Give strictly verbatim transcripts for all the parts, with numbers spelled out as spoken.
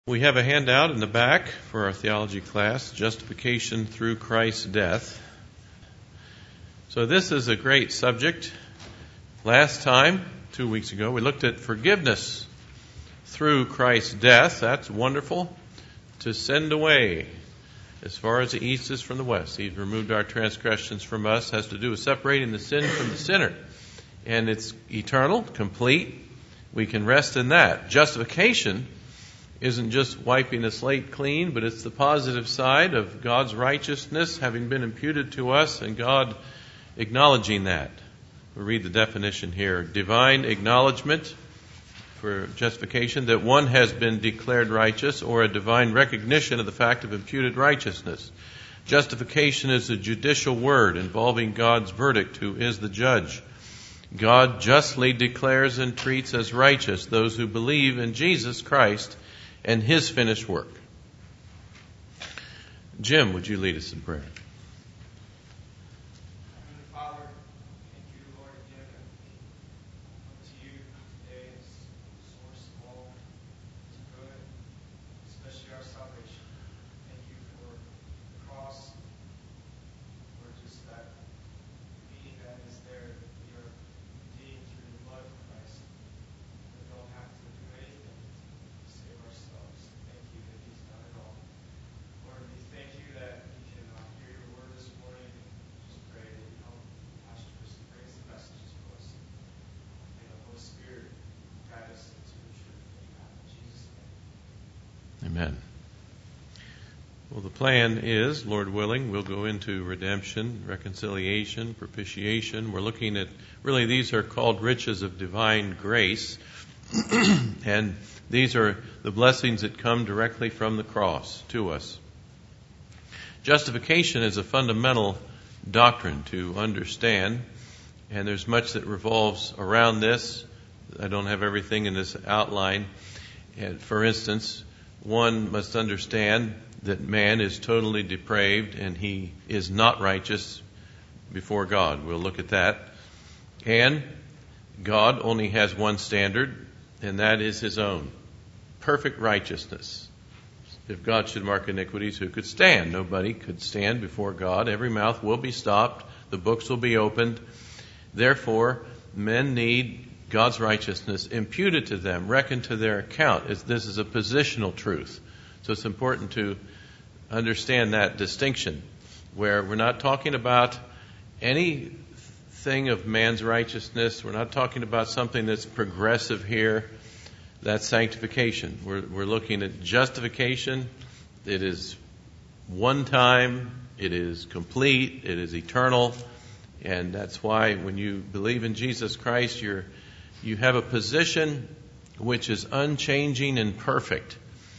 We have a handout in the back for our theology class, Justification Through Christ's Death. So this is a great subject. Last time, two weeks ago, we looked at forgiveness through Christ's death. That's wonderful. To send away as far as the east is from the west. He's removed our transgressions from us. Has to do with separating the sin from the sinner. And it's eternal, complete. We can rest in that. Justification isn't just wiping the slate clean, but it's the positive side of God's righteousness having been imputed to us and God acknowledging that. We'll read the definition here. Divine acknowledgement for justification, that one has been declared righteous, or a divine recognition of the fact of imputed righteousness. Justification is a judicial word involving God's verdict, who is the judge. God justly declares and treats as righteous those who believe in Jesus Christ and His finished work. Jim, would you lead us in prayer? Heavenly Father, thank you, Lord, again. Come to you today as the source of all that's good, especially our salvation. Thank you for the cross, for just that meaning that is there. We are redeemed through the blood of Christ. We don't have to do anything to save ourselves. Thank you that He's done it all. Lord, we thank you that we can uh, hear your word this morning. Just pray that you help Pastor Chris to bring the messages to us. May the Holy Spirit guide us into the truth that you have. In Jesus' name. Amen. Well, the plan is, Lord willing, we'll go into redemption, reconciliation, propitiation. We're looking at, really these are called riches of divine grace. And these are the blessings that come directly from the cross to us. Justification is a fundamental doctrine to understand, and there's much that revolves around this. I don't have everything in this outline. And for instance, one must understand that man is totally depraved and he is not righteous before God. We'll look at that. And God only has one standard, and that is His own. Perfect righteousness. If God should mark iniquities, who could stand? Nobody could stand before God. Every mouth will be stopped. The books will be opened. Therefore, men need God's righteousness imputed to them, reckoned to their account. This is a positional truth. So it's important to understand that distinction, where we're not talking about anything of man's righteousness. We're not talking about something that's progressive here. That's sanctification. We're, we're looking at justification. It is one time. It is complete. It is eternal. And that's why when you believe in Jesus Christ, you're, you have a position which is unchanging and perfect.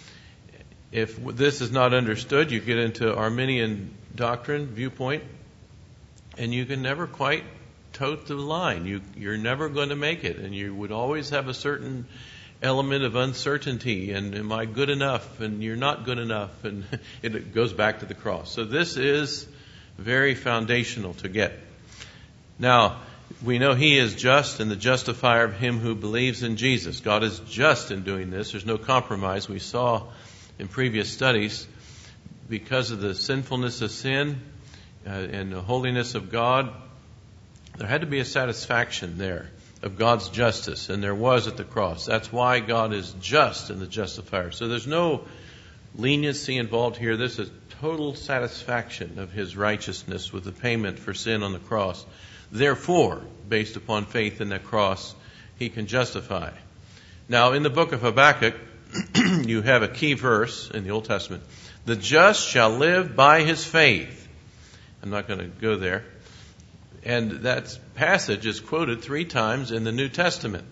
If this is not understood, you get into Arminian doctrine, viewpoint, and you can never quite tote the line. You, you're never going to make it, and you would always have a certain element of uncertainty, and am I good enough, and you're not good enough, and it goes back to the cross. So this is very foundational to get. Now, we know He is just and the justifier of him who believes in Jesus. God is just in doing this. There's no compromise. We saw in previous studies, because of the sinfulness of sin uh, and the holiness of God, there had to be a satisfaction there of God's justice, and there was at the cross. That's why God is just in the justifier. So there's no leniency involved here. This is total satisfaction of His righteousness with the payment for sin on the cross. Therefore, based upon faith in that cross, He can justify. Now, in the book of Habakkuk, you have a key verse in the Old Testament. The just shall live by his faith. I'm not going to go there. And that passage is quoted three times in the New Testament,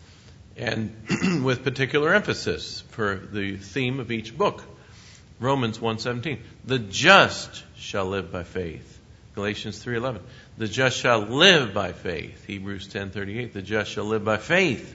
and with particular emphasis for the theme of each book. Romans one seventeen. The just shall live by faith. Galatians three eleven. The just shall live by faith. Hebrews ten thirty-eight. The just shall live by faith.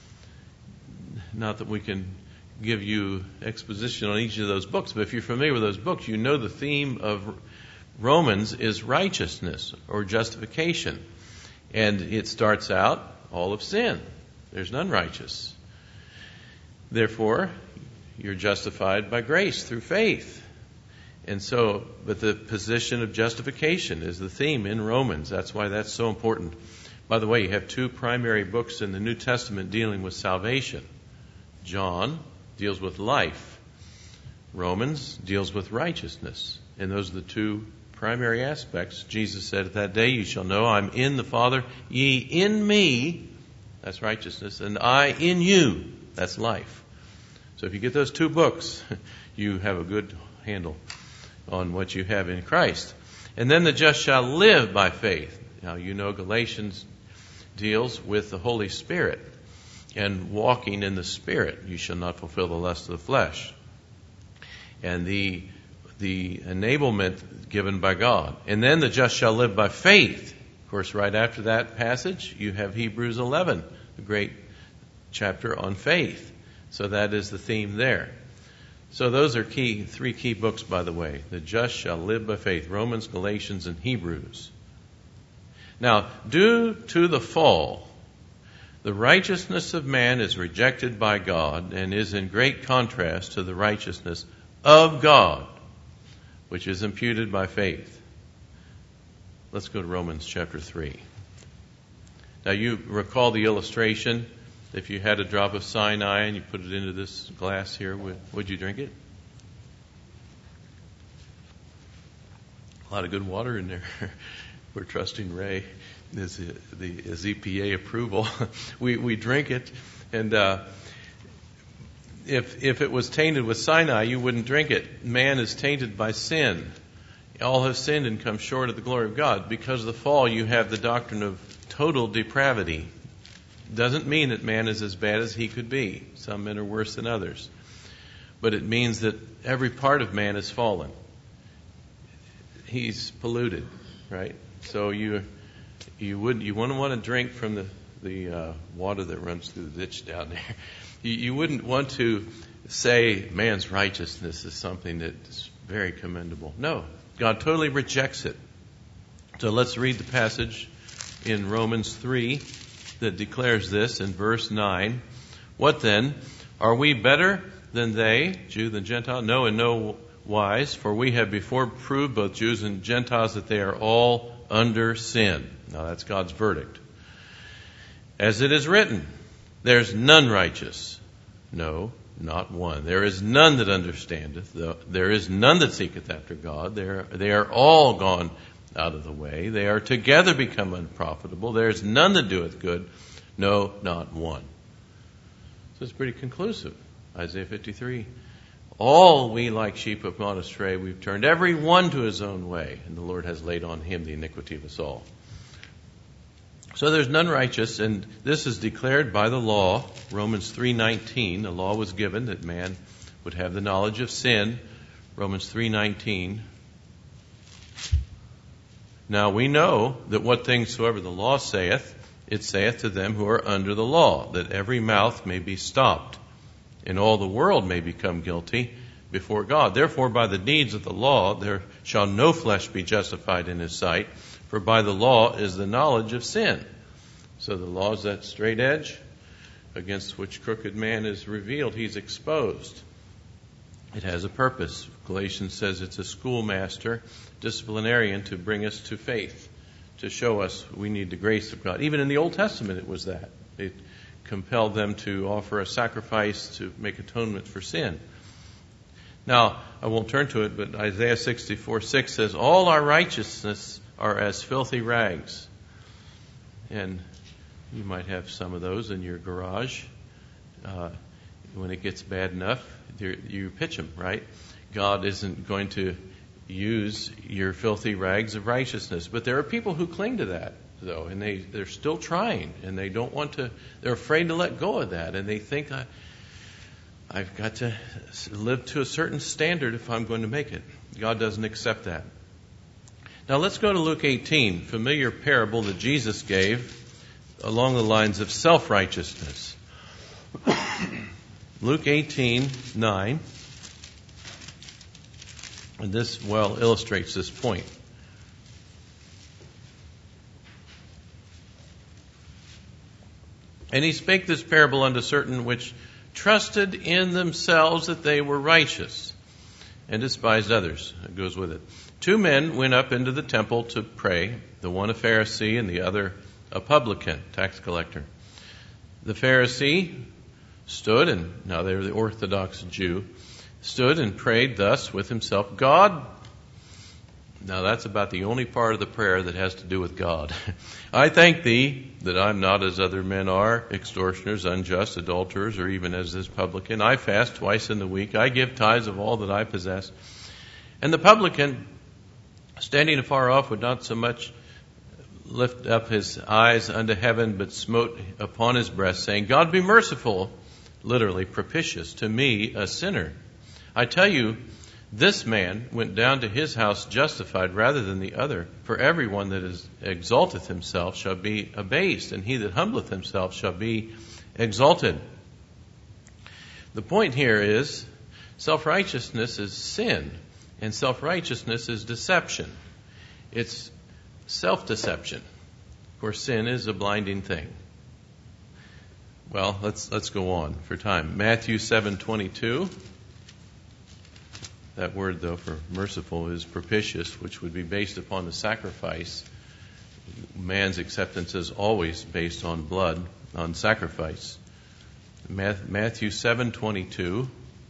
Not that we can give you exposition on each of those books, but if you're familiar with those books, you know the theme of Romans is righteousness or justification. And it starts out, all of sin. There's none righteous. Therefore, you're justified by grace through faith. And so, but the position of justification is the theme in Romans. That's why that's so important. By the way, you have two primary books in the New Testament dealing with salvation. John deals with life. Romans deals with righteousness. And those are the two primary aspects. Jesus said, at that day you shall know I'm in the Father, ye in me, that's righteousness, and I in you, that's life. So if you get those two books, you have a good handle on what you have in Christ. And then the just shall live by faith. Now, you know Galatians deals with the Holy Spirit and walking in the Spirit. You shall not fulfill the lust of the flesh. And the the enablement given by God. And then the just shall live by faith. Of course, right after that passage, you have Hebrews eleven, the great chapter on faith. So that is the theme there. So those are key, three key books, by the way. The just shall live by faith. Romans, Galatians, and Hebrews. Now, due to the fall, the righteousness of man is rejected by God and is in great contrast to the righteousness of God, which is imputed by faith. Let's go to Romans chapter three. Now, you recall the illustration. If you had a drop of cyanide and you put it into this glass here, would, would you drink it? A lot of good water in there. We're trusting Ray, his, the his E P A approval. we we drink it, and uh, if if it was tainted with cyanide, you wouldn't drink it. Man is tainted by sin. All have sinned and come short of the glory of God. Because of the fall, you have the doctrine of total depravity. Doesn't mean that man is as bad as he could be. Some men are worse than others. But it means that every part of man is fallen. He's polluted, right? So you you wouldn't you wouldn't want to drink from the the uh, water that runs through the ditch down there. You, you wouldn't want to say man's righteousness is something that's very commendable. No, God totally rejects it. So let's read the passage in Romans three that declares this in verse nine. What then? Are we better than they, Jew than Gentile? No, in no wise, for we have before proved, both Jews and Gentiles, that they are all under sin. Now that's God's verdict. As it is written, there's none righteous. No, not one. There is none that understandeth. There is none that seeketh after God. They are, they are all gone out of the way. They are together become unprofitable. There is none that doeth good. No, not one. So it's pretty conclusive. Isaiah fifty-three. All we like sheep have gone astray. We've turned every one to his own way, and the Lord has laid on him the iniquity of us all. So there's none righteous, and this is declared by the law. Romans three nineteen, the law was given that man would have the knowledge of sin. Romans three nineteen. Now we know that what things soever the law saith, it saith to them who are under the law, that every mouth may be stopped, and all the world may become guilty before God. Therefore, by the deeds of the law, there shall no flesh be justified in his sight, for by the law is the knowledge of sin. So the law is that straight edge against which crooked man is revealed. He's exposed. It has a purpose. Galatians says it's a schoolmaster, disciplinarian to bring us to faith, to show us we need the grace of God. Even in the Old Testament it was that. It compelled them to offer a sacrifice to make atonement for sin. Now, I won't turn to it, but Isaiah sixty-four six says, all our righteousness are as filthy rags. And you might have some of those in your garage. Uh, when it gets bad enough, you pitch them, right? God isn't going to use your filthy rags of righteousness. But there are people who cling to that, though, and they, they're still trying, and they don't want to, they're afraid to let go of that, and they think, I, I've got to live to a certain standard if I'm going to make it. God doesn't accept that. Now let's go to Luke eighteen, familiar parable that Jesus gave along the lines of self-righteousness. Luke eighteen nine. And this well illustrates this point. And he spake this parable unto certain which trusted in themselves that they were righteous, and despised others. It goes with it. Two men went up into the temple to pray, the one a Pharisee and the other a publican, tax collector. The Pharisee stood, and now they were the Orthodox Jew, stood and prayed thus with himself, God, now that's about the only part of the prayer that has to do with God. I thank thee that I'm not as other men are, extortioners, unjust, adulterers, or even as this publican. I fast twice in the week. I give tithes of all that I possess. And the publican, standing afar off, would not so much lift up his eyes unto heaven, but smote upon his breast, saying, God be merciful, literally propitious, to me, a sinner. I tell you, this man went down to his house justified rather than the other. For everyone that is exalteth himself shall be abased, and he that humbleth himself shall be exalted. The point here is, self-righteousness is sin, and self-righteousness is deception. It's self-deception. Of course, sin is a blinding thing. Well, let's let's go on for time. Matthew seven twenty-two. That word, though, for merciful is propitious, which would be based upon the sacrifice. Man's acceptance is always based on blood, on sacrifice. Matthew seven twenty-two.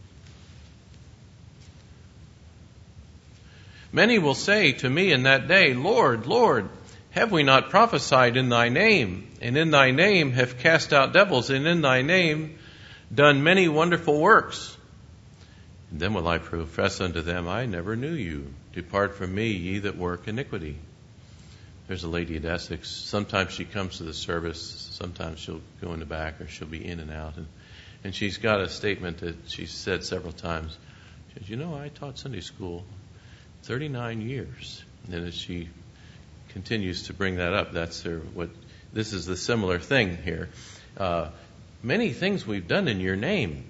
Many will say to me in that day, Lord, Lord, have we not prophesied in thy name, and in thy name have cast out devils, and in thy name done many wonderful works? And then will I profess unto them, I never knew you. Depart from me, ye that work iniquity. There's a lady at Essex. Sometimes she comes to the service. Sometimes she'll go in the back, or she'll be in and out. And, and she's got a statement that she's said several times. She says, you know, I taught Sunday school thirty-nine years. And as she continues to bring that up, that's her, what, this is the similar thing here. Uh, many things we've done in your name.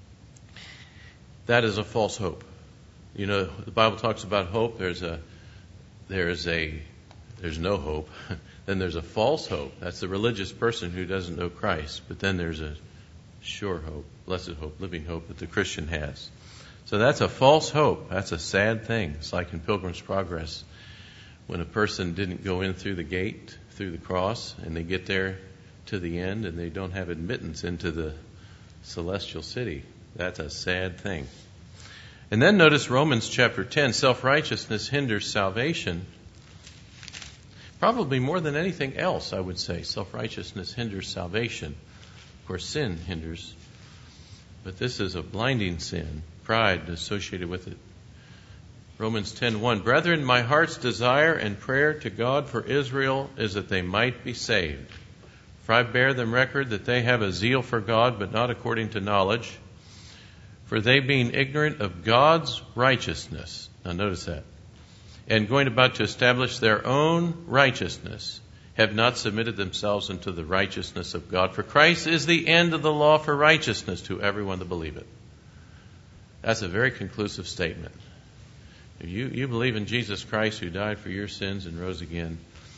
That is a false hope. You know, the Bible talks about hope. There's a, there's a, there's no hope. Then there's a false hope. That's the religious person who doesn't know Christ. But then there's a sure hope, blessed hope, living hope that the Christian has. So that's a false hope. That's a sad thing. It's like in Pilgrim's Progress, when a person didn't go in through the gate, through the cross, and they get there to the end and they don't have admittance into the celestial city. That's a sad thing. And then notice Romans chapter ten. Self-righteousness hinders salvation. Probably more than anything else, I would say. Self-righteousness hinders salvation. Of course, sin hinders. But this is a blinding sin. Pride associated with it. Romans ten one. Brethren, my heart's desire and prayer to God for Israel is that they might be saved. For I bear them record that they have a zeal for God, but not according to knowledge. For they being ignorant of God's righteousness. Now notice that. And going about to establish their own righteousness, have not submitted themselves unto the righteousness of God. For Christ is the end of the law for righteousness to everyone that believeth. That's a very conclusive statement. If you, you believe in Jesus Christ who died for your sins and rose again,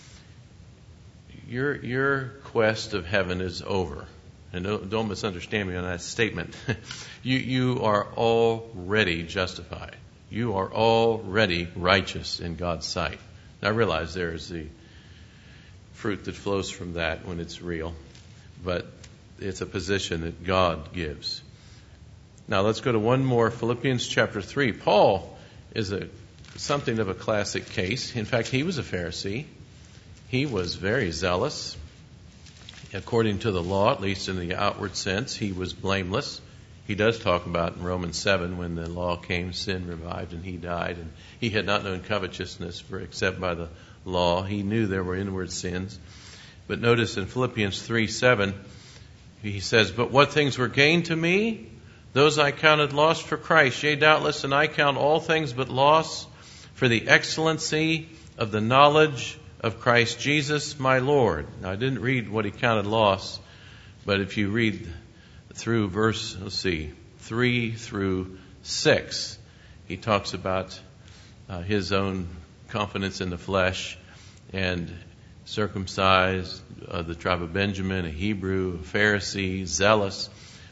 your, your quest of heaven is over. And don't, don't misunderstand me on that statement. you, you are already justified. You are already righteous in God's sight. Now I realize there is the fruit that flows from that when it's real, but it's a position that God gives. Now let's go to one more, Philippians chapter three. Paul is a something of a classic case. In fact, he was a Pharisee. He was very zealous. According to the law, at least in the outward sense, he was blameless. He does talk about in Romans seven, when the law came, sin revived and he died. And he had not known covetousness for except by the law. He knew there were inward sins. But notice in Philippians three seven, he says, But what things were gained to me, those I counted loss for Christ. Yea, doubtless, and I count all things but loss for the excellency of the knowledge of Christ Jesus my Lord. Now, I didn't read what he counted loss, but if you read through verse, let's see, three through six, he talks about uh, his own confidence in the flesh and circumcised, uh, the tribe of Benjamin, a Hebrew, a Pharisee, zealous.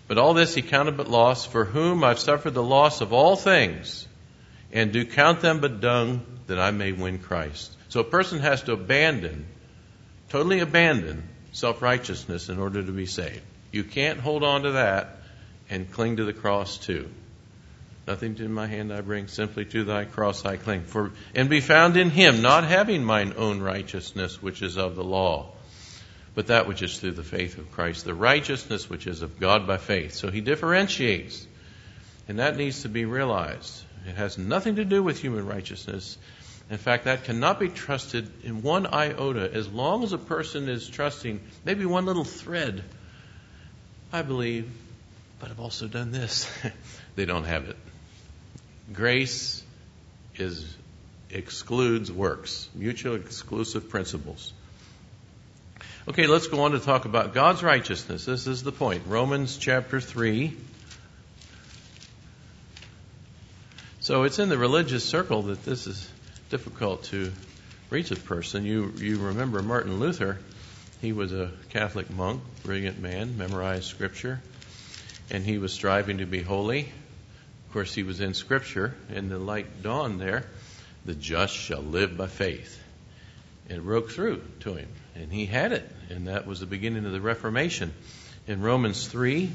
But all this he counted but loss, for whom I've suffered the loss of all things, and do count them but dung, that I may win Christ. So a person has to abandon, totally abandon self-righteousness in order to be saved. You can't hold on to that and cling to the cross too. Nothing in my hand I bring, simply to thy cross I cling. For and be found in him, not having mine own righteousness, which is of the law, but that which is through the faith of Christ, the righteousness which is of God by faith. So he differentiates, and that needs to be realized. It has nothing to do with human righteousness. In fact, that cannot be trusted in one iota as long as a person is trusting maybe one little thread. I believe, but I've also done this. They don't have it. Grace is excludes works, mutual exclusive principles. Okay, let's go on to talk about God's righteousness. This is the point. Romans chapter three. So it's in the religious circle that this is difficult to reach a person. You you remember Martin Luther. He was a Catholic monk, brilliant man, memorized Scripture, and he was striving to be holy. Of course, he was in Scripture, and the light dawned there. The just shall live by faith. And it broke through to him, and he had it, and that was the beginning of the Reformation. In Romans three,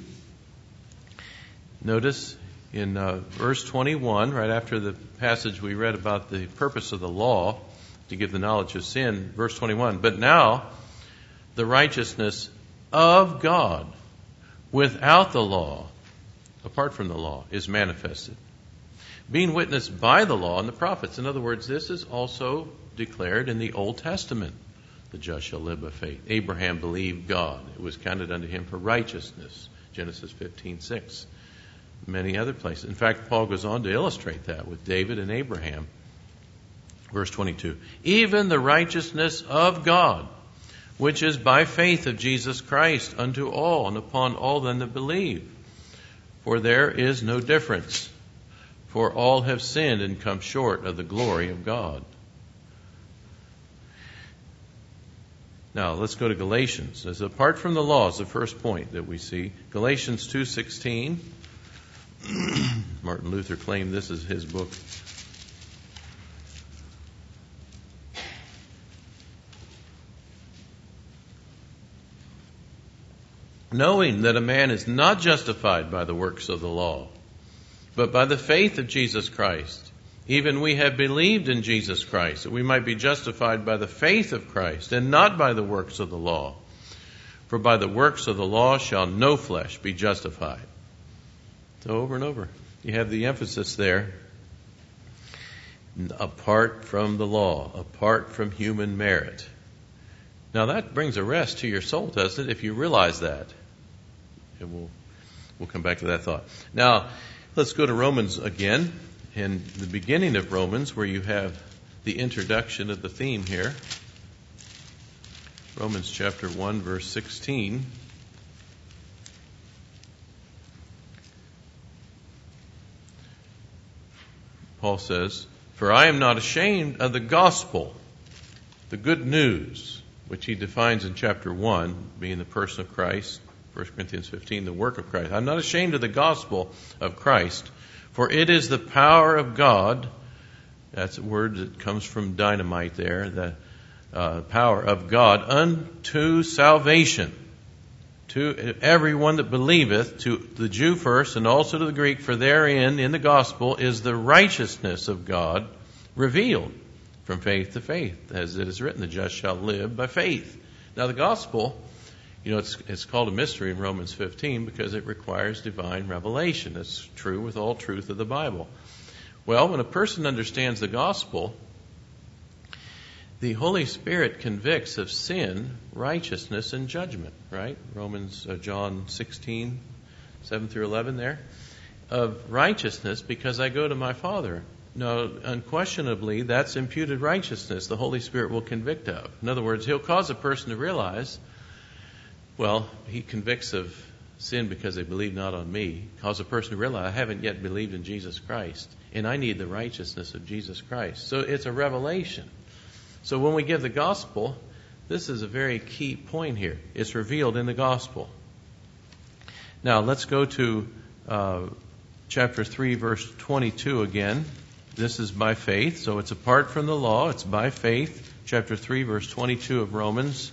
notice in uh, verse twenty-one, right after the passage we read about the purpose of the law to give the knowledge of sin, verse twenty-one, but now the righteousness of God without the law, apart from the law, is manifested, being witnessed by the law and the prophets. In other words, this is also declared in the Old Testament. The just shall live by faith. Abraham believed God. It was counted unto him for righteousness. Genesis fifteen six. Many other places. In fact, Paul goes on to illustrate that with David and Abraham. Verse twenty-two. Even the righteousness of God, which is by faith of Jesus Christ unto all and upon all them that believe. For there is no difference. For all have sinned and come short of the glory of God. Now, let's go to Galatians. As apart from the law is the first point that we see. Galatians two sixteen. Martin Luther claimed this is his book. Knowing that a man is not justified by the works of the law, but by the faith of Jesus Christ. Even we have believed in Jesus Christ, that we might be justified by the faith of Christ, and not by the works of the law. For by the works of the law shall no flesh be justified. So over and over, you have the emphasis there. Apart from the law, apart from human merit. Now that brings a rest to your soul, doesn't it, if you realize that? And we'll, we'll come back to that thought. Now, let's go to Romans again. In the beginning of Romans, where you have the introduction of the theme here. Romans chapter one, verse sixteen. Paul says, for I am not ashamed of the gospel, the good news, which he defines in chapter one, being the person of Christ. First Corinthians fifteen, the work of Christ. I'm not ashamed of the gospel of Christ, for it is the power of God. That's a word that comes from dynamite there. The uh, power of God unto salvation. To everyone that believeth, to the Jew first and also to the Greek, for therein, in the gospel, is the righteousness of God revealed from faith to faith. As it is written, the just shall live by faith. Now the gospel, you know, it's, it's called a mystery in Romans fifteen because it requires divine revelation. That's true with all truth of the Bible. Well, when a person understands the gospel, the Holy Spirit convicts of sin, righteousness, and judgment, right? Romans, uh, John sixteen, seven through eleven there. Of righteousness because I go to my Father. No, unquestionably, that's imputed righteousness the Holy Spirit will convict of. In other words, He'll cause a person to realize, well, He convicts of sin because they believe not on me. Cause a person to realize, I haven't yet believed in Jesus Christ, and I need the righteousness of Jesus Christ. So it's a revelation. So when we give the gospel, this is a very key point here. It's revealed in the gospel. Now, let's go to uh, chapter three, verse twenty-two again. This is by faith, so it's apart from the law. It's by faith. Chapter three, verse twenty-two of Romans.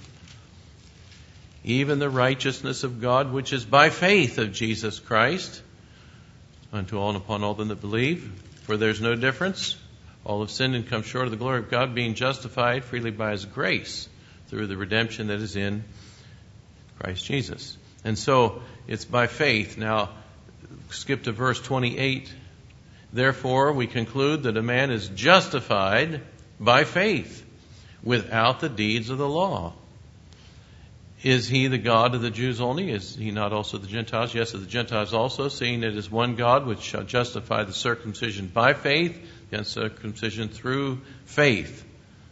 Even the righteousness of God, which is by faith of Jesus Christ, unto all and upon all them that believe. For there's no difference. All have sinned and come short of the glory of God, being justified freely by His grace through the redemption that is in Christ Jesus. And so it's by faith. Now, skip to verse twenty-eight. Therefore, we conclude that a man is justified by faith without the deeds of the law. Is He the God of the Jews only? Is He not also the Gentiles? Yes, of the Gentiles also, seeing it is one God which shall justify the circumcision by faith, the uncircumcision through faith.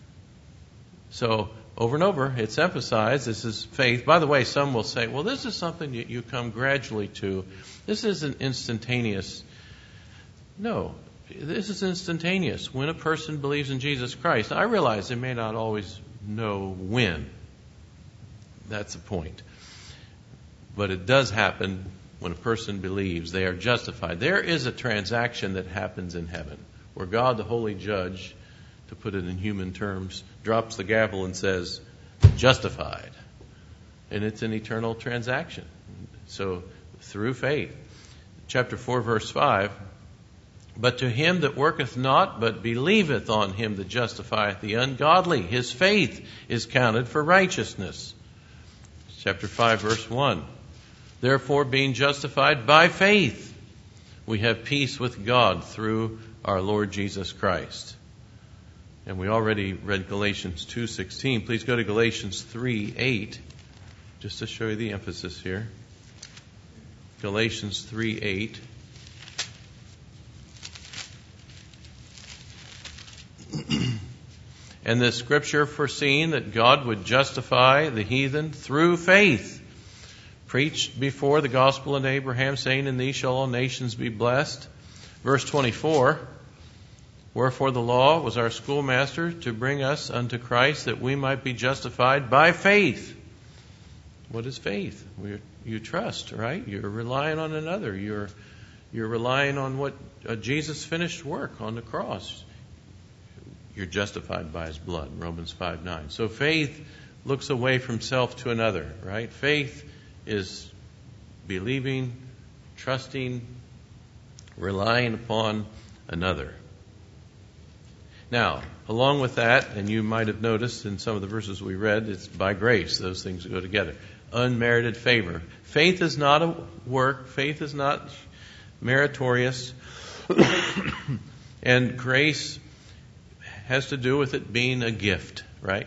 So, over and over, it's emphasized this is faith. By the way, some will say, well, this is something you, you come gradually to. This isn't instantaneous. No, this is instantaneous. When a person believes in Jesus Christ, I realize they may not always know when. That's the point. But it does happen when a person believes. They are justified. There is a transaction that happens in heaven where God, the holy judge, to put it in human terms, drops the gavel and says, justified. And it's an eternal transaction. So, through faith. Chapter four, verse five. But to him that worketh not, but believeth on Him that justifieth the ungodly, his faith is counted for righteousness. Chapter five, verse one. Therefore, being justified by faith, we have peace with God through our Lord Jesus Christ. And we already read Galatians two sixteen. Please go to Galatians three eight, just to show you the emphasis here. Galatians three eight. And this scripture foreseeing that God would justify the heathen through faith, preached before the gospel unto Abraham, saying, in thee shall all nations be blessed. Verse twenty-four, wherefore the law was our schoolmaster to bring us unto Christ, that we might be justified by faith. What is faith? We're, you trust, right? You're relying on another. You're, you're relying on what uh, Jesus' finished work on the cross. You're justified by His blood, Romans five nine. So faith looks away from self to another, right? Faith is believing, trusting, relying upon another. Now, along with that, and you might have noticed in some of the verses we read, it's by grace. Those things go together. Unmerited favor. Faith is not a work. Faith is not meritorious. And grace has to do with it being a gift, right?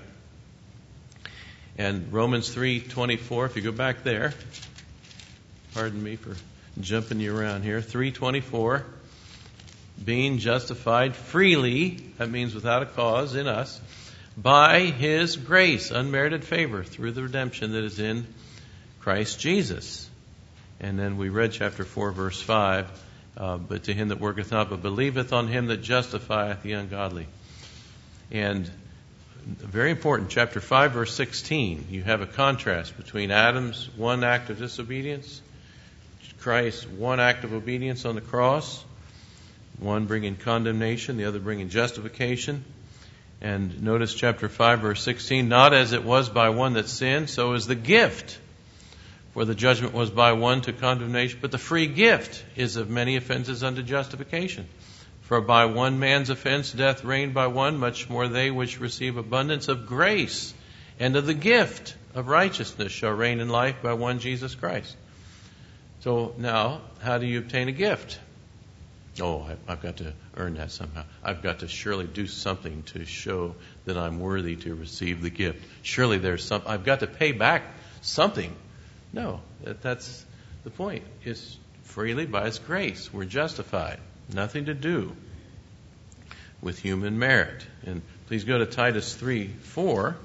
And Romans three twenty-four, if you go back there, pardon me for jumping you around here, three twenty-four, being justified freely, that means without a cause in us, by His grace, unmerited favor, through the redemption that is in Christ Jesus. And then we read chapter four, verse five, uh, but to him that worketh not, but believeth on Him that justifieth the ungodly. And very important, chapter five, verse sixteen, you have a contrast between Adam's one act of disobedience, Christ's one act of obedience on the cross, one bringing condemnation, the other bringing justification. And notice chapter five, verse sixteen, not as it was by one that sinned, so is the gift. For the judgment was by one to condemnation, but the free gift is of many offenses unto justification. For by one man's offense death reigned by one, much more they which receive abundance of grace and of the gift of righteousness shall reign in life by one Jesus Christ. So now, how do you obtain a gift? Oh, I've got to earn that somehow. I've got to surely do something to show that I'm worthy to receive the gift. Surely there's some, I've got to pay back something. No, that, that's the point. It's freely by His grace. We're justified. Nothing to do with human merit. And please go to Titus three four.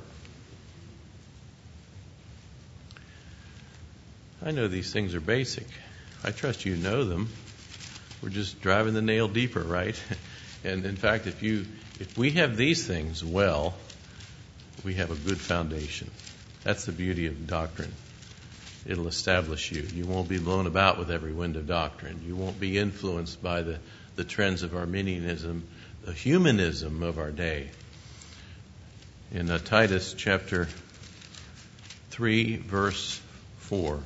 I know these things are basic. I trust you know them. We're just driving the nail deeper, right? And in fact, if you if we have these things well, we have a good foundation. That's the beauty of doctrine. It'll establish you. You won't be blown about with every wind of doctrine. You won't be influenced by the, the trends of Arminianism, the humanism of our day. In uh, Titus chapter three, verse four.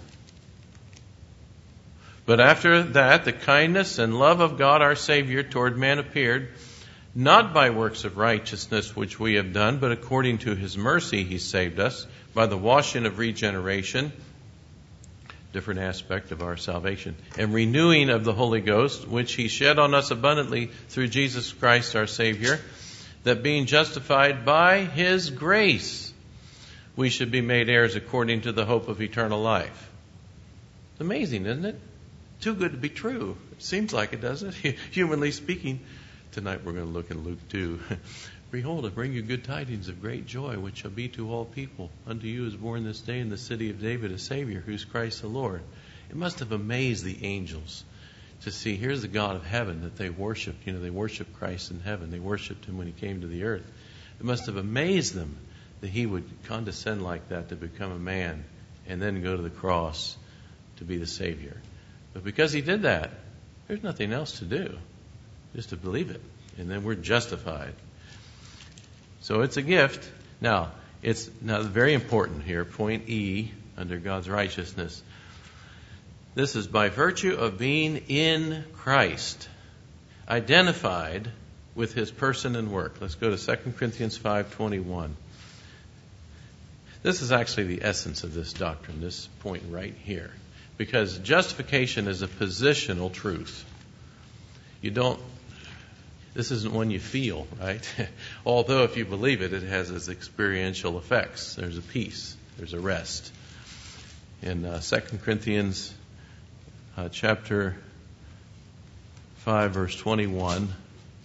But after that, the kindness and love of God our Savior toward man appeared, not by works of righteousness which we have done, but according to His mercy He saved us, by the washing of regeneration, different aspect of our salvation, and renewing of the Holy Ghost, which He shed on us abundantly through Jesus Christ our Savior, that being justified by His grace, we should be made heirs according to the hope of eternal life. It's amazing, isn't it? Too good to be true. It seems like it, doesn't it? Humanly speaking. Tonight we're going to look in Luke two. Behold, I bring you good tidings of great joy, which shall be to all people. Unto you is born this day in the city of David a Savior, who's Christ the Lord. It must have amazed the angels to see, here's the God of heaven that they worshiped. You know, they worshiped Christ in heaven. They worshiped Him when He came to the earth. It must have amazed them that He would condescend like that to become a man and then go to the cross to be the Savior. But because He did that, there's nothing else to do, just to believe it. And then we're justified. So it's a gift. Now, it's now very important here, point E, under God's righteousness. This is by virtue of being in Christ, identified with His person and work. Let's go to Second Corinthians five twenty-one. This is actually the essence of this doctrine, this point right here. Because justification is a positional truth. You don't, this isn't one you feel, right? Although if you believe it, it has its experiential effects. There's a peace, there's a rest. In uh, Second Corinthians uh, chapter five, verse twenty-one,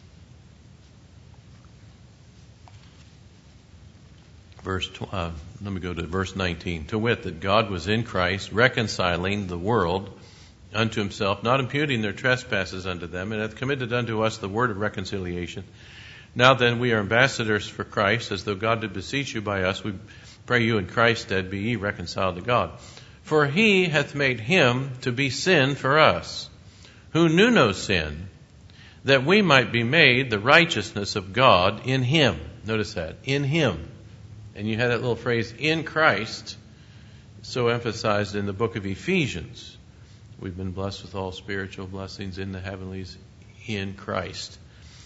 Verse, uh, let me go to verse nineteen. To wit, that God was in Christ, reconciling the world unto Himself, not imputing their trespasses unto them, and hath committed unto us the word of reconciliation. Now then, we are ambassadors for Christ, as though God did beseech you by us. We pray you in Christ's stead, be ye reconciled to God. For He hath made Him to be sin for us, who knew no sin, that we might be made the righteousness of God in Him. Notice that, in Him. And you had that little phrase, in Christ, so emphasized in the book of Ephesians. We've been blessed with all spiritual blessings in the heavenlies in Christ.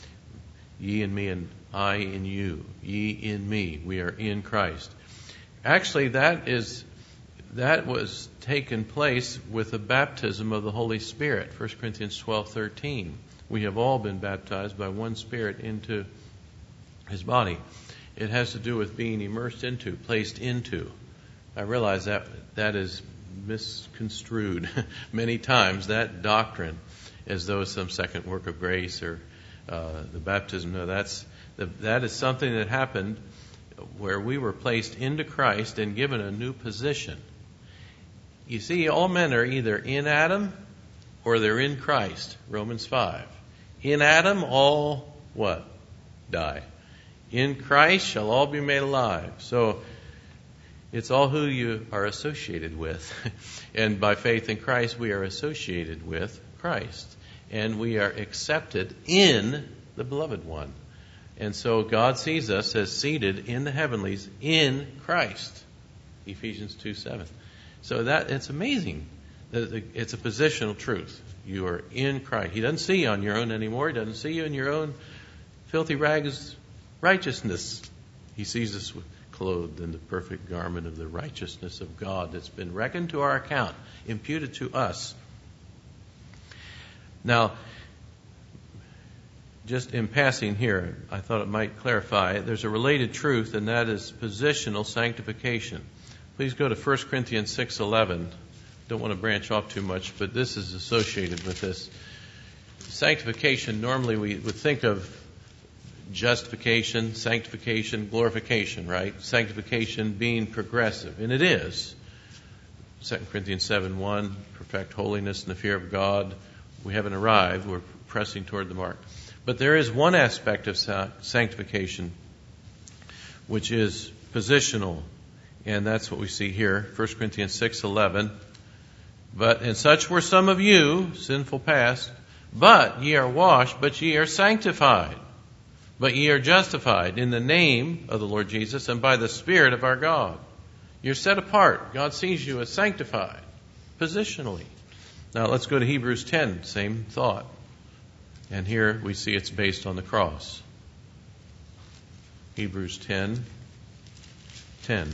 Ye in me and I in you. Ye in me. We are in Christ. Actually, that is that was taken place with the baptism of the Holy Spirit. First Corinthians twelve thirteen. We have all been baptized by one Spirit into His body. It has to do with being immersed into, placed into. I realize that that is misconstrued many times, that doctrine, as though it's some second work of grace or uh, the baptism. No, that's the, that is something that happened where we were placed into Christ and given a new position. You see, all men are either in Adam or they're in Christ. Romans five. In Adam, all what? Die. In Christ shall all be made alive. So it's all who you are associated with. And by faith in Christ, we are associated with Christ. And we are accepted in the Beloved One. And so God sees us as seated in the heavenlies in Christ. Ephesians two seven. So that it's amazing. It's a positional truth. You are in Christ. He doesn't see you on your own anymore. He doesn't see you in your own filthy rags righteousness. He sees us clothed in the perfect garment of the righteousness of God that's been reckoned to our account, imputed to us. Now, just in passing here, I thought it might clarify, there's a related truth, and that is positional sanctification. Please go to First Corinthians six eleven. Don't want to branch off too much, but this is associated with this. Sanctification, normally we would think of justification, sanctification, glorification, right? Sanctification being progressive, and it is. Second Corinthians seven one, perfect holiness in the fear of God. We haven't arrived. We're pressing toward the mark. But there is one aspect of sanctification which is positional, And that's what we see here, First Corinthians six eleven. But, and such were some of you, sinful past, but ye are washed, but ye are sanctified, but ye are justified in the name of the Lord Jesus and by the Spirit of our God. You're set apart. God sees you as sanctified, positionally. Now let's go to Hebrews ten, same thought. And here we see it's based on the cross. Hebrews ten, ten.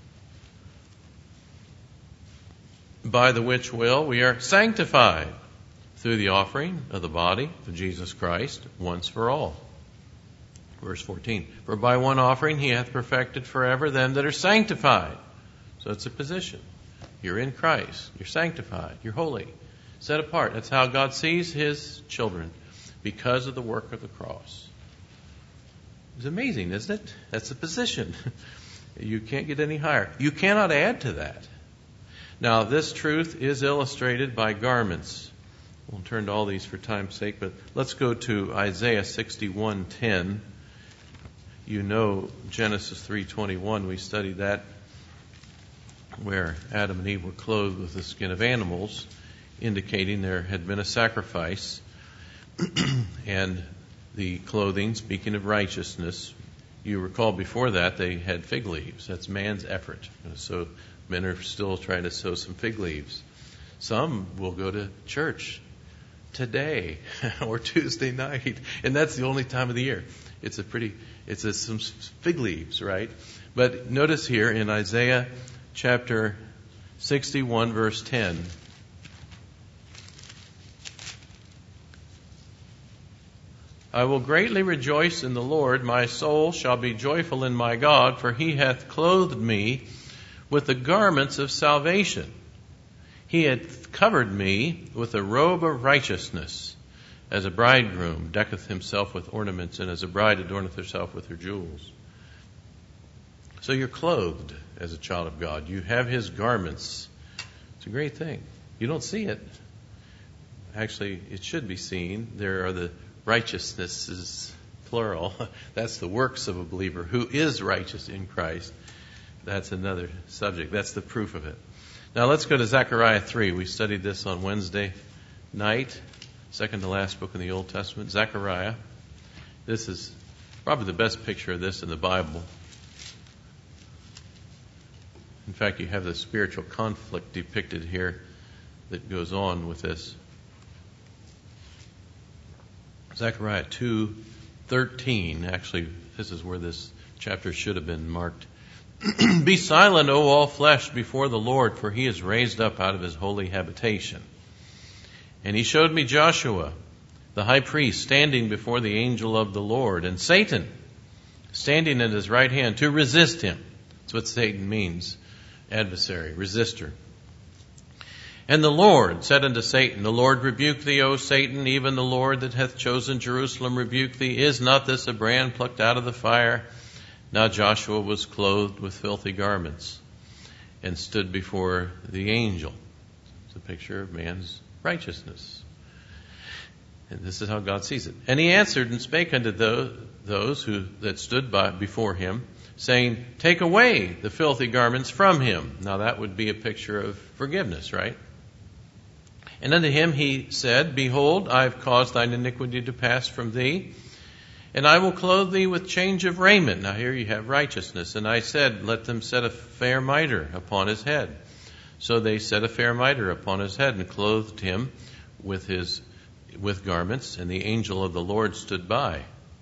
By the which will we are sanctified through the offering of the body of Jesus Christ once for all. Verse fourteen. For by one offering he hath perfected forever them that are sanctified. So it's a position. You're in Christ. You're sanctified. You're holy. Set apart. That's how God sees his children because of the work of the cross. It's amazing, isn't it? That's a position. You can't get any higher. You cannot add to that. Now, this truth is illustrated by garments. We'll turn to all these for time's sake, but let's go to Isaiah sixty-one ten. You know Genesis three twenty-one. We studied that, where Adam and Eve were clothed with the skin of animals, indicating there had been a sacrifice. And the clothing, speaking of righteousness, you recall before that they had fig leaves. That's man's effort. So men are still trying to sow some fig leaves. Some will go to church today or Tuesday night, and that's the only time of the year. It's a pretty, it's a, some fig leaves, right? But notice here in Isaiah chapter sixty-one, verse ten. I will greatly rejoice in the Lord. My soul shall be joyful in my God, for he hath clothed me with the garments of salvation. He hath covered me with a robe of righteousness, as a bridegroom decketh himself with ornaments, and as a bride adorneth herself with her jewels. So you're clothed as a child of God. You have his garments. It's a great thing. You don't see it. Actually, it should be seen. There are the righteousnesses, plural. That's the works of a believer who is righteous in Christ. That's another subject. That's the proof of it. Now let's go to Zechariah three. We studied this on Wednesday night. Second to last book in the Old Testament. Zechariah. This is probably the best picture of this in the Bible. In fact, you have the spiritual conflict depicted here that goes on with this. Zechariah two thirteen. Actually, this is where this chapter should have been marked. Be silent, O all flesh, before the Lord, for he is raised up out of his holy habitation. And he showed me Joshua, the high priest, standing before the angel of the Lord, and Satan standing at his right hand to resist him. That's what Satan means. Adversary, resistor. And the Lord said unto Satan, the Lord rebuke thee, O Satan, even the Lord that hath chosen Jerusalem rebuke thee. Is not this a brand plucked out of the fire? Now Joshua was clothed with filthy garments and stood before the angel. It's a picture of man's righteousness. And this is how God sees it. And he answered and spake unto those, those who that stood by before him, saying, take away the filthy garments from him. Now that would be a picture of forgiveness, right? And unto him he said, behold, I have caused thine iniquity to pass from thee, and I will clothe thee with change of raiment. Now here you have righteousness. And I said, let them set a fair mitre upon his head. So they set a fair mitre upon his head and clothed him with his with garments, and the angel of the Lord stood by.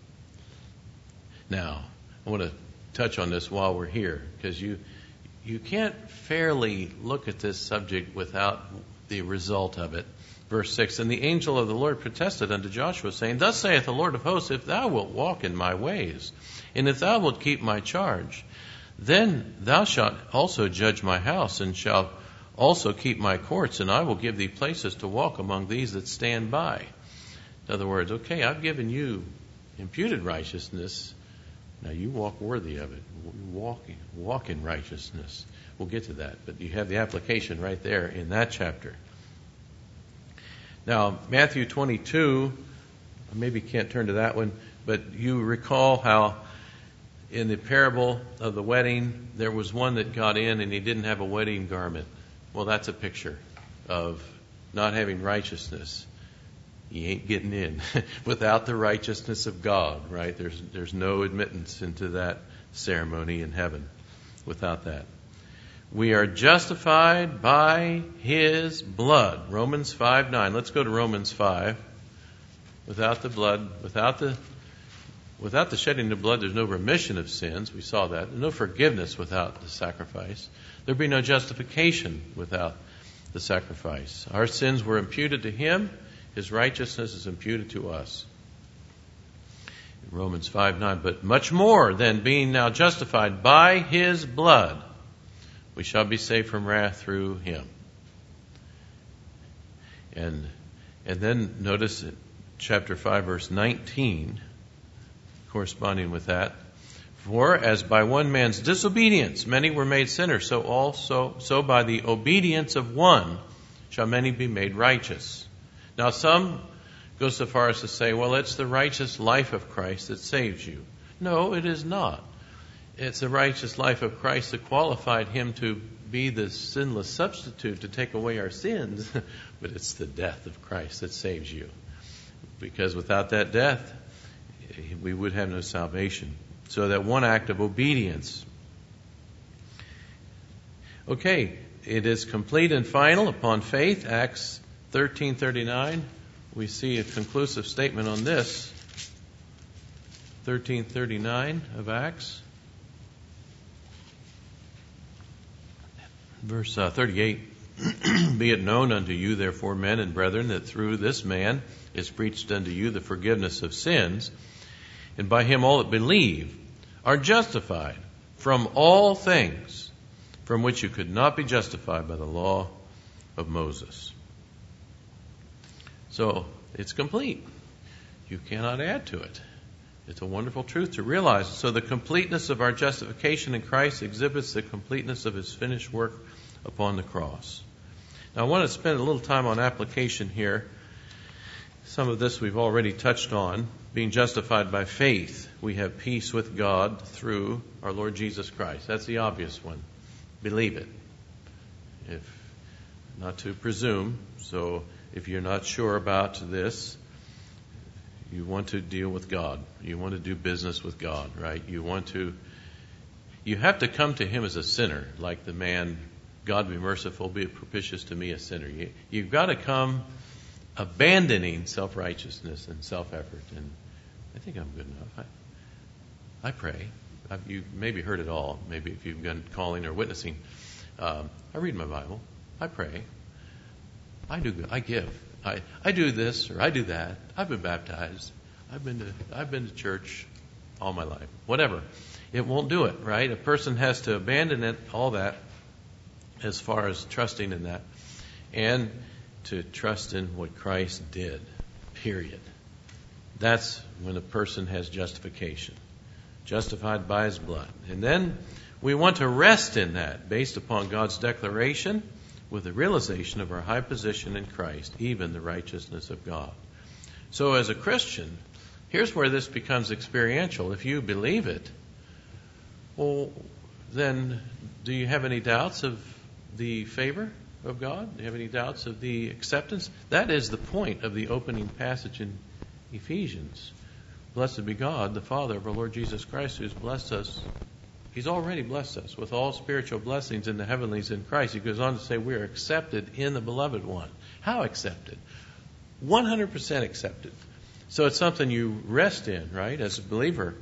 Now, I want to touch on this while we're here, because you you can't fairly look at this subject without the result of it. Verse six, and the angel of the Lord protested unto Joshua, saying, thus saith the Lord of hosts, if thou wilt walk in my ways, and if thou wilt keep my charge, then thou shalt also judge my house, and shalt also keep my courts, and I will give thee places to walk among these that stand by. In other words, okay, I've given you imputed righteousness. Now you walk worthy of it. Walk, walk in righteousness. We'll get to that. But you have the application right there in that chapter. Now, Matthew twenty-two, I maybe can't turn to that one, but you recall how in the parable of the wedding, there was one that got in and he didn't have a wedding garment. Well, that's a picture of not having righteousness. He ain't getting in without the righteousness of God, right? There's there's no admittance into that ceremony in heaven without that. We are justified by His blood. Romans five nine. Let's go to Romans five. Without the blood, without the without the shedding of blood, there's no remission of sins. We saw that. There's no forgiveness without the sacrifice. There'd be no justification without the sacrifice. Our sins were imputed to Him. His righteousness is imputed to us. In Romans five nine. But much more than being now justified by His blood, we shall be saved from wrath through Him. And and then notice it. Chapter five, verse nineteen, corresponding with that. For as by one man's disobedience many were made sinners, so also so by the obedience of one shall many be made righteous. Now some go so far as to say, well, it's the righteous life of Christ that saves you. No, it is not. It's the righteous life of Christ that qualified Him to be the sinless substitute to take away our sins. But it's the death of Christ that saves you. Because without that death, we would have no salvation. So that one act of obedience. Okay, it is complete and final upon faith. Acts thirteen thirty-nine. We see a conclusive statement on this. thirteen thirty-nine of Acts. Verse uh, thirty-eight. Be it known unto you, therefore, men and brethren, that through this man is preached unto you the forgiveness of sins, and by him all that believe are justified from all things from which you could not be justified by the law of Moses. So it's complete. You cannot add to it. It's a wonderful truth to realize. So the completeness of our justification in Christ exhibits the completeness of His finished work upon the cross. Now I want to spend a little time on application here. Some of this we've already touched on. Being justified by faith, we have peace with God through our Lord Jesus Christ. That's the obvious one. Believe it. If not to presume. So if you're not sure about this, you want to deal with God. You want to do business with God, right? You want to, you have to come to Him as a sinner, like the man, God be merciful, be propitious to me, a sinner. You, you've got to come abandoning self-righteousness and self-effort. And I think I'm good enough. I, I pray. I've, you maybe heard it all. Maybe if you've been calling or witnessing. Um, I read my Bible. I pray. I do good. I give. I, I do this or I do that. I've been baptized. I've been to I've been to church all my life. Whatever. It won't do it, right? A person has to abandon it, all that, as far as trusting in that, and to trust in what Christ did. Period. That's when a person has justification. Justified by His blood. And then we want to rest in that based upon God's declaration with the realization of our high position in Christ, even the righteousness of God. So as a Christian, here's where this becomes experiential. If you believe it, well, then do you have any doubts of the favor of God? Do you have any doubts of the acceptance? That is the point of the opening passage in Ephesians. Blessed be God, the Father of our Lord Jesus Christ, who has blessed us. He's already blessed us with all spiritual blessings in the heavenlies in Christ. He goes on to say we are accepted in the Beloved One. How accepted? one hundred percent accepted. So it's something you rest in, right, as a believer.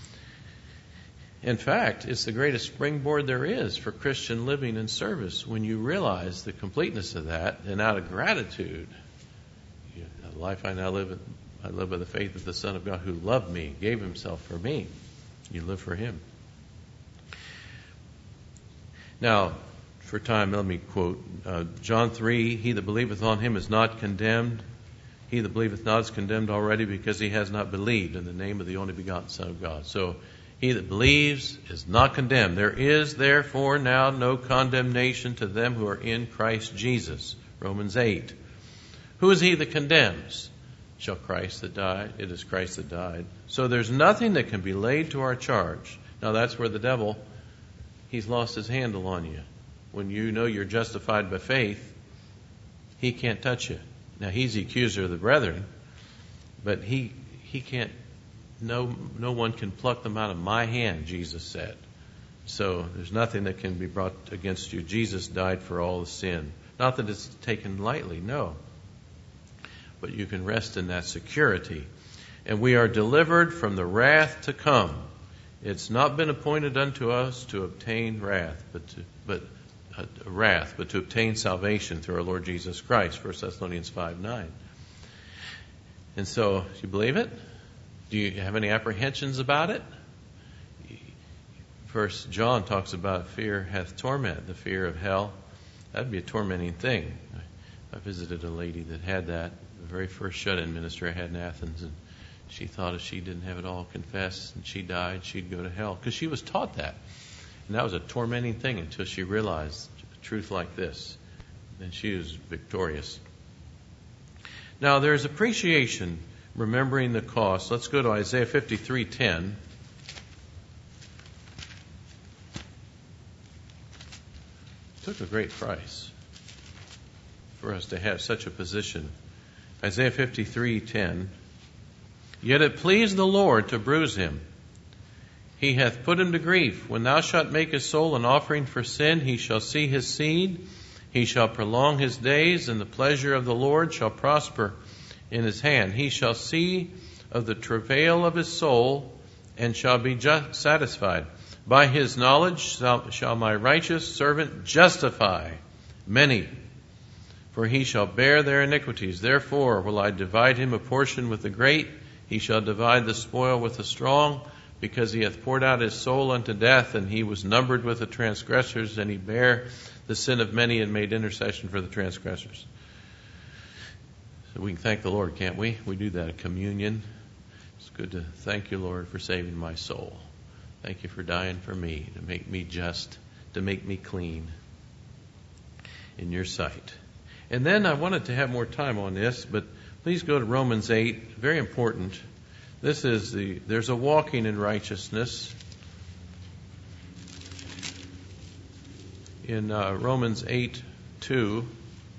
In fact, it's the greatest springboard there is for Christian living and service when you realize the completeness of that, and out of gratitude, you know, the life I now live, I live by the faith of the Son of God who loved me, gave Himself for me. You live for Him. Now, for time, let me quote uh, John three, He that believeth on Him is not condemned. He that believeth not is condemned already, because he has not believed in the name of the only begotten Son of God. So, he that believes is not condemned. There is therefore now no condemnation to them who are in Christ Jesus. Romans eight. Who is he that condemns? Shall Christ that died? It is Christ that died. So there's nothing that can be laid to our charge. Now that's where the devil, he's lost his handle on you. When you know you're justified by faith, he can't touch you. Now he's the accuser of the brethren, but he he can't, no no one can pluck them out of my hand, Jesus said. So there's nothing that can be brought against you. Jesus died for all the sin. Not that it's taken lightly, no. But you can rest in that security. And we are delivered from the wrath to come. It's not been appointed unto us to obtain wrath, but to, but uh, wrath, but to obtain salvation through our Lord Jesus Christ. First Thessalonians five nine. And so, do you believe it? Do you have any apprehensions about it? First John talks about fear hath torment, the fear of hell. That'd be a tormenting thing. I visited a lady that had that, the very first shut-in ministry I had in Athens, and she thought if she didn't have it all confessed and she died, she'd go to hell. Because she was taught that. And that was a tormenting thing until she realized a truth like this. And she was victorious. Now, there's appreciation, remembering the cost. Let's go to Isaiah fifty-three ten. It took a great price for us to have such a position. Isaiah fifty-three ten. Yet it pleased the Lord to bruise him. He hath put him to grief. When thou shalt make his soul an offering for sin, he shall see his seed. He shall prolong his days, and the pleasure of the Lord shall prosper in his hand. He shall see of the travail of his soul, and shall be just satisfied. By his knowledge shall, shall my righteous servant justify many, for he shall bear their iniquities. Therefore will I divide him a portion with the great. He shall divide the spoil with the strong, because he hath poured out his soul unto death, and he was numbered with the transgressors, and he bare the sin of many and made intercession for the transgressors. So we can thank the Lord, can't we? We do that at communion. It's good to thank you, Lord, for saving my soul. Thank you for dying for me, to make me just, to make me clean in your sight. And then I wanted to have more time on this, but please go to Romans eight. Very important. This is the, there's a walking in righteousness. In uh, Romans eight two,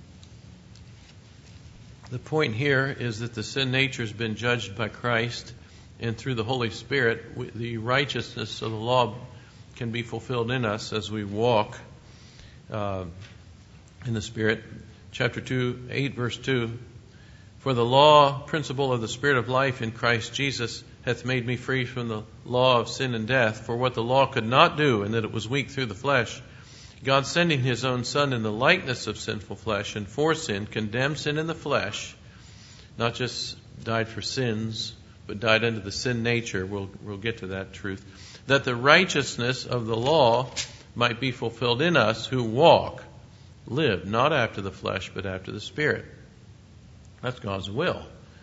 the point here is that the sin nature has been judged by Christ, and through the Holy Spirit, the righteousness of the law can be fulfilled in us as we walk uh, in the Spirit. Chapter two, eight, verse two. For the law, principle of the Spirit of life in Christ Jesus, hath made me free from the law of sin and death. For what the law could not do, in that it was weak through the flesh, God sending his own Son in the likeness of sinful flesh, and for sin, condemned sin in the flesh, not just died for sins, but died unto the sin nature. We'll, we'll get to that truth. That the righteousness of the law might be fulfilled in us who walk, live, not after the flesh, but after the Spirit. That's God's will.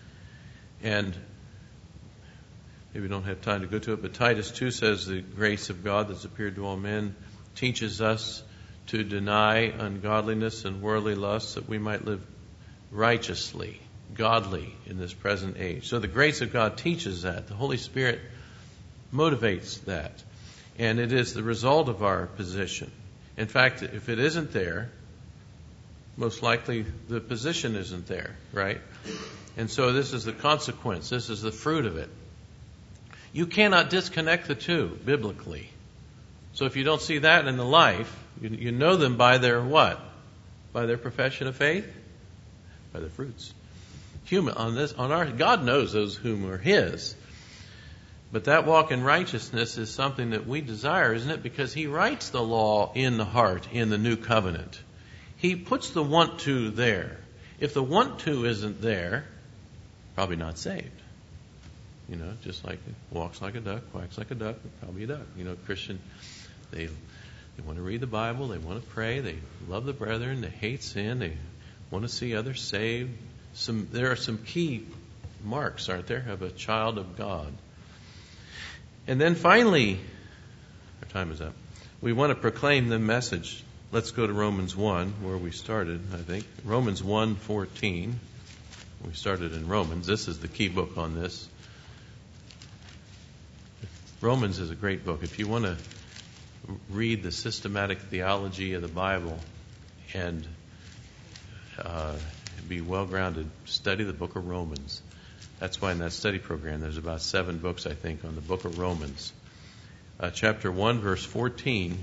And maybe we don't have time to go to it, but Titus two says the grace of God that's appeared to all men teaches us to deny ungodliness and worldly lusts, that we might live righteously, godly in this present age. So the grace of God teaches that. The Holy Spirit motivates that. And it is the result of our position. In fact, if it isn't there, most likely the position isn't there, right? And so this is the consequence. This is the fruit of it. You cannot disconnect the two biblically. So if you don't see that in the life, you, you know them by their what? By their profession of faith? By their fruits. Human on this on our God knows those whom are his. But that walk in righteousness is something that we desire, isn't it? Because he writes the law in the heart in the new covenant. He puts the want to there. If the want to isn't there, probably not saved. You know, just like it walks like a duck, quacks like a duck, probably a duck. You know, Christian, they they want to read the Bible, they want to pray, they love the brethren, they hate sin, they want to see others saved. Some there are some key marks, aren't there, of a child of God. And then finally, our time is up. We want to proclaim the message. Let's go to Romans one, where we started, I think. Romans one fourteen. We started in Romans. This is the key book on this. Romans is a great book. If you want to read the systematic theology of the Bible and uh, be well-grounded, study the book of Romans. That's why in that study program there's about seven books, I think, on the book of Romans. Uh, chapter one, verse fourteen.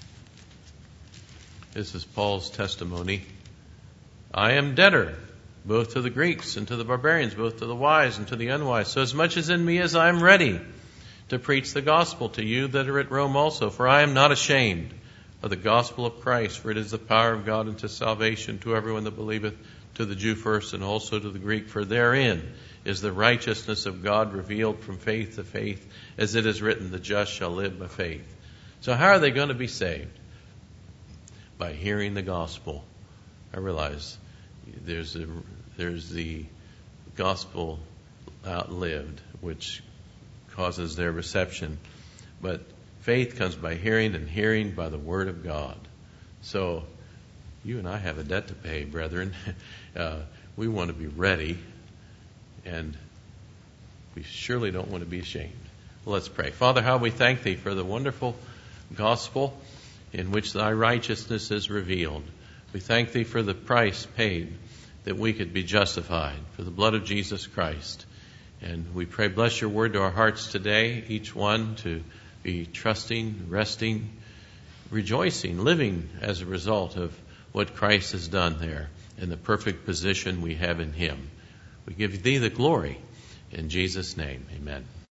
This is Paul's testimony. I am debtor, both to the Greeks and to the barbarians, both to the wise and to the unwise. So as much as in me as I am ready to preach the gospel to you that are at Rome also. For I am not ashamed of the gospel of Christ, for it is the power of God unto salvation to everyone that believeth, to the Jew first and also to the Greek. For therein is the righteousness of God revealed from faith to faith, as it is written, the just shall live by faith. So how are they going to be saved? By hearing the gospel. I realize there's a, there's the gospel outlived, which causes their reception. But faith comes by hearing, and hearing by the word of God. So you and I have a debt to pay, brethren. Uh, we want to be ready, and we surely don't want to be ashamed. Well, let's pray. Father, how we thank Thee for the wonderful gospel in which Thy righteousness is revealed. We thank Thee for the price paid that we could be justified, for the blood of Jesus Christ. And we pray, bless Your word to our hearts today, each one to be trusting, resting, rejoicing, living as a result of what Christ has done there in the perfect position we have in Him. We give Thee the glory. In Jesus' name, amen.